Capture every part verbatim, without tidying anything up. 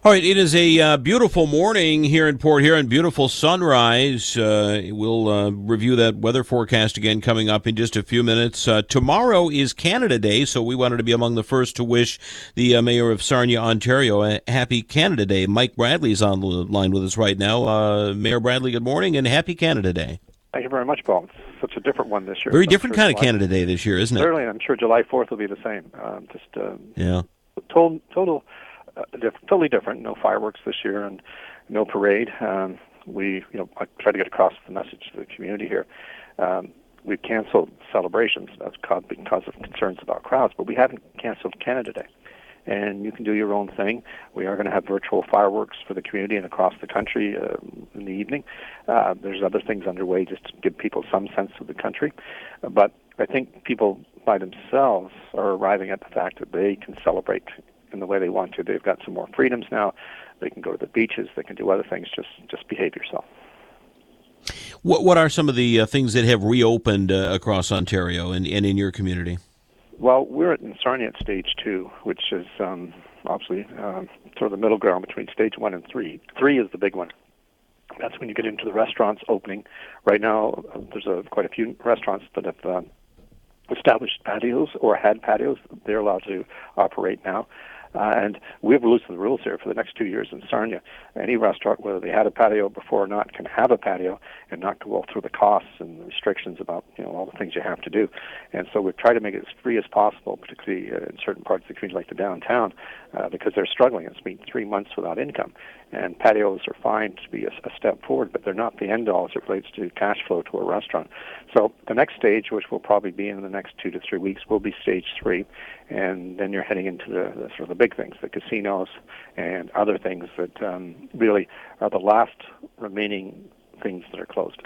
All right, it is a uh, beautiful morning here in Port Huron, beautiful sunrise. Uh, we'll uh, review that weather forecast again coming up in just a few minutes. Uh, tomorrow is Canada Day, so we wanted to be among the first to wish the uh, Mayor of Sarnia, Ontario, a happy Canada Day. Mike Bradley's on the line with us right now. Uh, Mayor Bradley, good morning and happy Canada Day. Thank you very much, Paul. It's such a different one this year. Very so different sure kind of July, Canada Day this year, isn't it? Certainly, I'm sure July fourth will be the same. Um, just uh, yeah, total, total uh, diff- totally different. No fireworks this year and no parade. Um, we, you know, I try to get across the message to the community here. Um, we've canceled celebrations. That's caused, because of concerns about crowds, but we haven't canceled Canada Day. And you can do your own thing. We are going to have virtual fireworks for the community and across the country uh, in the evening. Uh, there's other things underway just to give people some sense of the country. Uh, but I think people by themselves are arriving at the fact that they can celebrate in the way they want to. They've got some more freedoms now. They can go to the beaches. They can do other things. Just just behave yourself. What What are some of the uh, things that have reopened uh, across Ontario and, and in your community? Well, we're at, in Sarnia at stage two, which is um, obviously um, sort of the middle ground between stage one and three. Three is the big one. That's when you get into the restaurants opening. Right now, uh, there's a, quite a few restaurants that have uh, established patios or had patios. They're allowed to operate now. Uh, and we've loosened the rules here for the next two years in Sarnia. Any restaurant, whether they had a patio before or not, can have a patio and not go all through the costs and the restrictions about, you know, all the things you have to do. And so we've tried to make it as free as possible, particularly uh, in certain parts of the community like the downtown, uh, because they're struggling. It's been three months without income. And patios are fine to be a, a step forward, but they're not the end-all as it relates to cash flow to a restaurant. So the next stage, which will probably be in the next two to three weeks, will be stage three. And then you're heading into the, the sort of the big things, the casinos and other things that um, really are the last remaining things that are closed.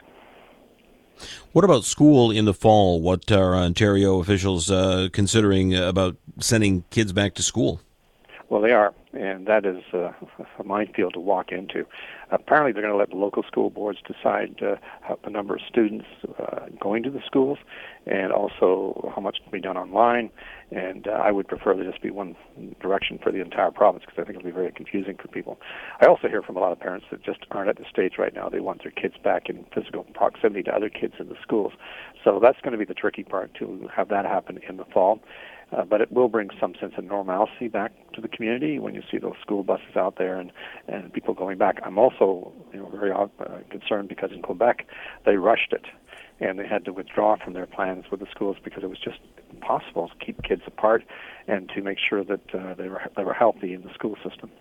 What about school in the fall? What are Ontario officials uh, considering about sending kids back to school? Well, they are, and that is uh, a minefield to walk into. Apparently, they're going to let the local school boards decide uh, how, the number of students uh, going to the schools and also how much can be done online. And uh, I would prefer there just be one direction for the entire province because I think it'll be very confusing for people. I also hear from a lot of parents that just aren't at the stage right now. They want their kids back in physical proximity to other kids in the schools. So that's going to be the tricky part, to have that happen in the fall. Uh, but it will bring some sense of normalcy back to the community when you see those school buses out there and, and people going back. I'm also, you know, very uh, concerned because in Quebec they rushed it and they had to withdraw from their plans with the schools because it was just impossible to keep kids apart and to make sure that uh, they were they were healthy in the school system.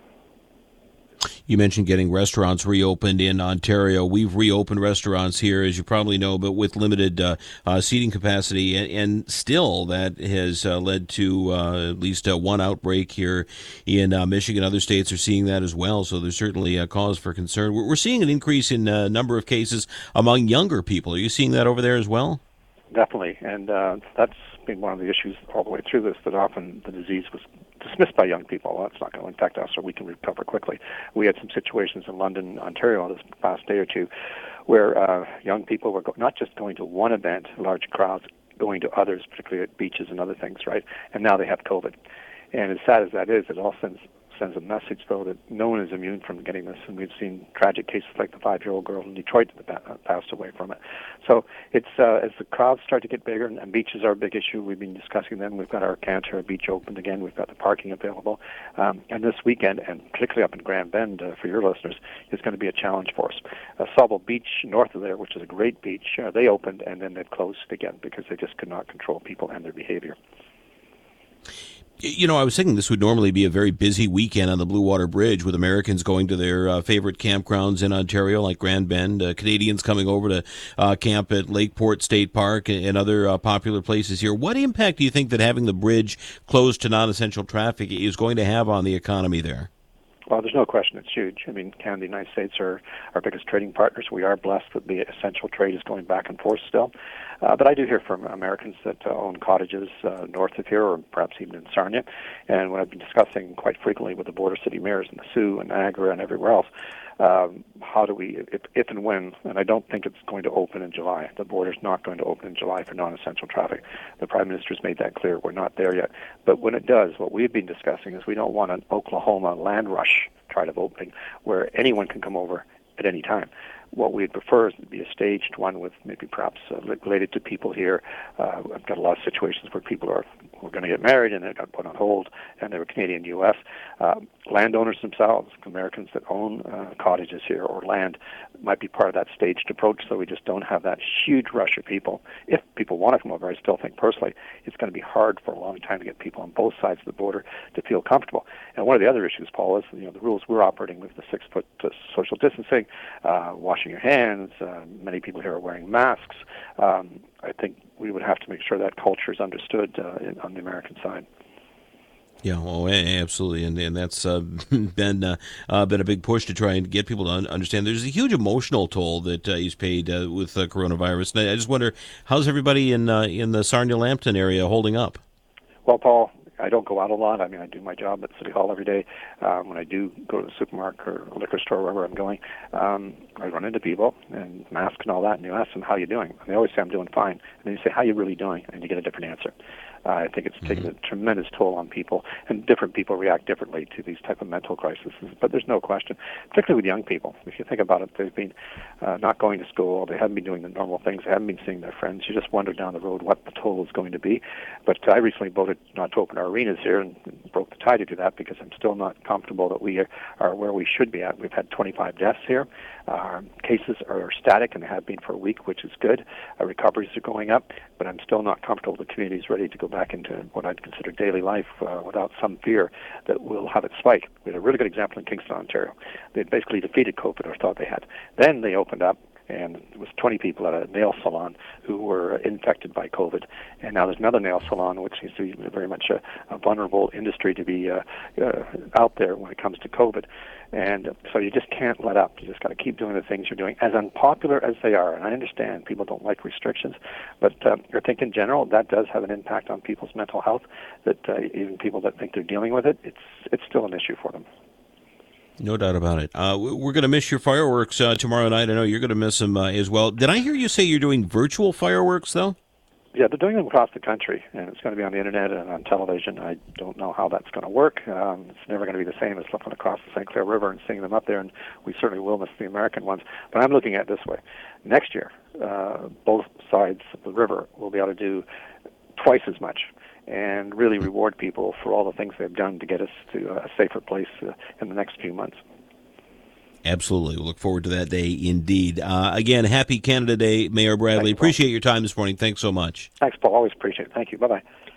You mentioned getting restaurants reopened in Ontario. We've reopened restaurants here, as you probably know, but with limited uh, uh, seating capacity, and, and still that has uh, led to uh, at least uh, one outbreak here in uh, Michigan. Other states are seeing that as well, so there's certainly a cause for concern. We're, we're seeing an increase in uh, number of cases among younger people. Are you seeing that over there as well? Definitely, and uh, that's been one of the issues all the way through this, that often the disease was dismissed by young people. Well, that's not going to infect us, or we can recover quickly. We had some situations in London, Ontario, this past day or two, where uh, young people were go- not just going to one event, large crowds, going to others, particularly at beaches and other things, right? And now they have COVID. And as sad as that is, it all sends sends a message, though, that no one is immune from getting this. And we've seen tragic cases like the five-year-old girl in Detroit that passed away from it. So it's uh, as the crowds start to get bigger, and, and beaches are a big issue. We've been discussing them. We've got our Canterbury Beach opened again. We've got the parking available. Um, and this weekend, and particularly up in Grand Bend, uh, for your listeners, is going to be a challenge for us. Uh, Sauble Beach, north of there, which is a great beach, uh, they opened, and then they've closed again because they just could not control people and their behavior. You know, I was thinking this would normally be a very busy weekend on the Blue Water Bridge with Americans going to their uh, favorite campgrounds in Ontario, like Grand Bend, uh, Canadians coming over to uh, camp at Lakeport State Park and, and other uh, popular places here. What impact do you think that having the bridge closed to non-essential traffic is going to have on the economy there? Well, there's no question it's huge. I mean, Canada and the United States are our biggest trading partners. We are blessed that the essential trade is going back and forth still. Uh, but I do hear from Americans that uh, own cottages uh, north of here, or perhaps even in Sarnia. And what I've been discussing quite frequently with the border city mayors in the Sioux and Niagara and everywhere else, um, how do we, if, if and when, and I don't think it's going to open in July. The border's not going to open in July for non-essential traffic. The Prime Minister's made that clear. We're not there yet. But when it does, what we've been discussing is we don't want an Oklahoma land rush tried of opening where anyone can come over at any time. What we'd prefer is to be a staged one with maybe perhaps uh, related to people here. Uh, I've got a lot of situations where people are were going to get married and they got put on hold, and they were Canadian U S. Uh, landowners themselves, Americans that own uh, cottages here or land, might be part of that staged approach, so we just don't have that huge rush of people. If people want to come over, I still think personally it's going to be hard for a long time to get people on both sides of the border to feel comfortable. And one of the other issues, Paul, is you know the rules we're operating with, the six-foot uh, social distancing, uh, washing your hands. Uh, many people here are wearing masks. Um, I think we would have to make sure that culture is understood uh, in, on the American side. Yeah, oh, absolutely, and and that's uh, been uh, uh, been a big push to try and get people to un- understand. There's a huge emotional toll that uh, is paid uh, with uh, coronavirus. And I just wonder, how's everybody in uh, in the Sarnia-Lambton area holding up? Well, Paul, I don't go out a lot. I mean, I do my job at City Hall every day. Um, when I do go to the supermarket or a liquor store, wherever I'm going, um, I run into people and masks and all that, and you ask them, how you doing? And they always say, I'm doing fine. And then you say, how you really doing? And you get a different answer. Uh, I think it's mm-hmm. taken a tremendous toll on people, and different people react differently to these type of mental crises. But there's no question, particularly with young people. If you think about it, they've been uh, not going to school, they haven't been doing the normal things, they haven't been seeing their friends. You just wonder down the road what the toll is going to be. But I recently voted not to open our arenas here and broke the tie to do that because I'm still not comfortable that we are, are where we should be at. We've had twenty-five deaths here. Our cases are static, and they have been for a week, which is good. Our recoveries are going up, but I'm still not comfortable the community is ready to go back into what I'd consider daily life uh, without some fear that we'll have it spike. We had a really good example in Kingston, Ontario. They basically defeated COVID, or thought they had. Then they opened up, and it was twenty people at a nail salon who were infected by COVID. And now there's another nail salon, which seems to be very much a, a vulnerable industry to be uh, uh, out there when it comes to COVID. And so you just can't let up. You just got to keep doing the things you're doing, as unpopular as they are. And I understand people don't like restrictions, but um, I think in general that does have an impact on people's mental health, that uh, even people that think they're dealing with it, it's it's still an issue for them. No doubt about it. Uh, we're going to miss your fireworks uh, tomorrow night. I know you're going to miss them uh, as well. Did I hear you say you're doing virtual fireworks, though? Yeah, they're doing them across the country, and it's going to be on the internet and on television. I don't know how that's going to work. Um, it's never going to be the same as looking across the Saint Clair River and seeing them up there, and we certainly will miss the American ones. But I'm looking at it this way. Next year, uh, both sides of the river will be able to do twice as much and really reward people for all the things they've done to get us to a safer place uh, in the next few months. Absolutely. We'll look forward to that day indeed. Uh, again, happy Canada Day, Mayor Bradley. Thanks, appreciate your time this morning. Thanks so much. Thanks, Paul. Always appreciate it. Thank you. Bye-bye.